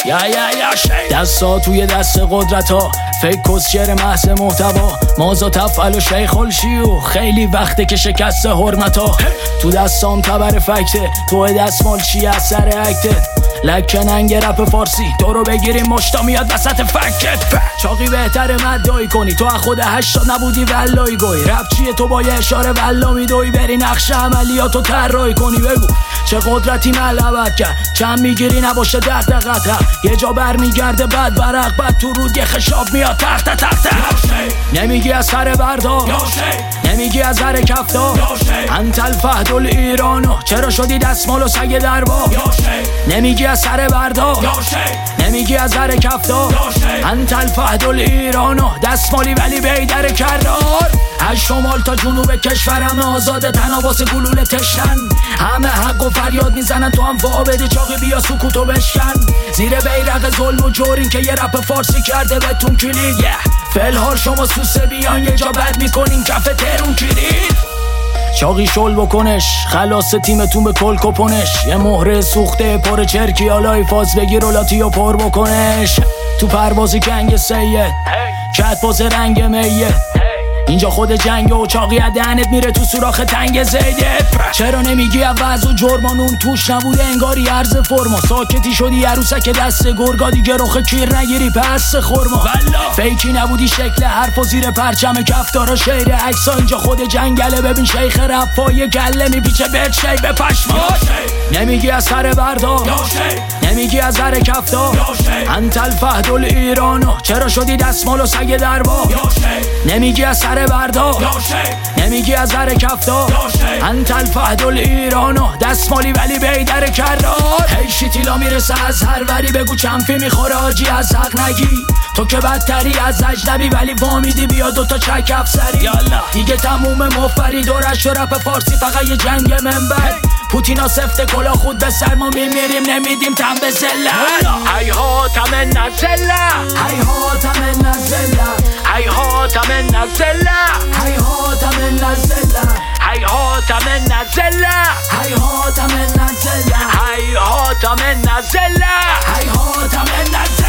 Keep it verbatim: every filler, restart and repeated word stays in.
یا یا یا شی دستا توی دست قدرت ها فکر کسچر محض محتوا مازا تفعل و شیخ الشیو خیلی وقته که شکست حرمت ها تو دستام تبر فکته تو دستمال چی از سر اکته لکننگ رپ فارسی تو رو بگیریم مشتا میاد وسط فکت چاقی بهتره مدعی کنی تو از خود هشتا نبودی ولایی گوی رپ چیه تو با یه اشاره ولا میدوی بری نقش عملیاتو طراحی کنی بگو چه قدرتی ملعبت کرد چند میگیری نباشه دغدغت یه جا برمیگرده بعد برق بعد تو رود یه خشاب میاد تخت تخت نمیگی از سر بردا نمیگی از سر کفتا انت الفهد الایرانو چرا شدی دستمال و سگ دربا نمیگی از سر بردا نمیگی از سر کفتا انت الفهد الایرانو دستمالی ولی بیدر کرار از شمال تا جنوب کشورم آزاده تناباس گلوله تشن همه حق و فریاد میزنن تو هم وابده چاقی بیا سکوتو بشکن زیر بیرق ظلم و جورین که یه رپ فارسی کرده بهتون کلید فلحال شما سوسه بیان یه جا بد میکنین کف ترون کلید چاقی شل بکنش خلاص تیمتون به کل کپونش یه مهره سوخته پر چرکی آلای فاز بگیر و لاتی و پر بکنش تو پروازی کنگ سید کت باز رنگ میه اینجا خود جنگ و چاقی دهنت میره تو سوراخ تنگ زیده چرا نمیگی عوض و جرمانون توش نبوده انگاری عرض فرما ساکتی شدی عروسک دست گرگا دیگه رخ کیر نگیری پس خورما فیکی نبودی شکل حرف و زیر پرچم کفتارا شیر عکسا اینجا خود جنگله ببین شیخ رفای گله میپیچه بهت شی به پشما نمیگی از سر بردا نمیگی از سر کفتا انت الفهد الایرانو چرا شدی دستمال و سگ دربا نمیگی از سر بردا نمیگی از سر کفتا انت الفهد الایرانو دستمالی ولی بیدر کرار هی شیتیلا میرسه از هر وری بگو چنفی میخوره آجی از حق نگی تو که بدتری از اجنبی ولی وامیدی بیا دوتا چک افسری دیگه تموم مفری دورش و رپ فارسی فقط یه جنگ منبر پوتینا سفته کلا خود به سر ما میمیریم نمیدیم تن به زله هی هاتم نزله هی هاتم نزله هی هاتم نزله هی هاتم نزله هی هاتم نزله هی هاتم نزله هی هاتم نزله هی هاتم نزله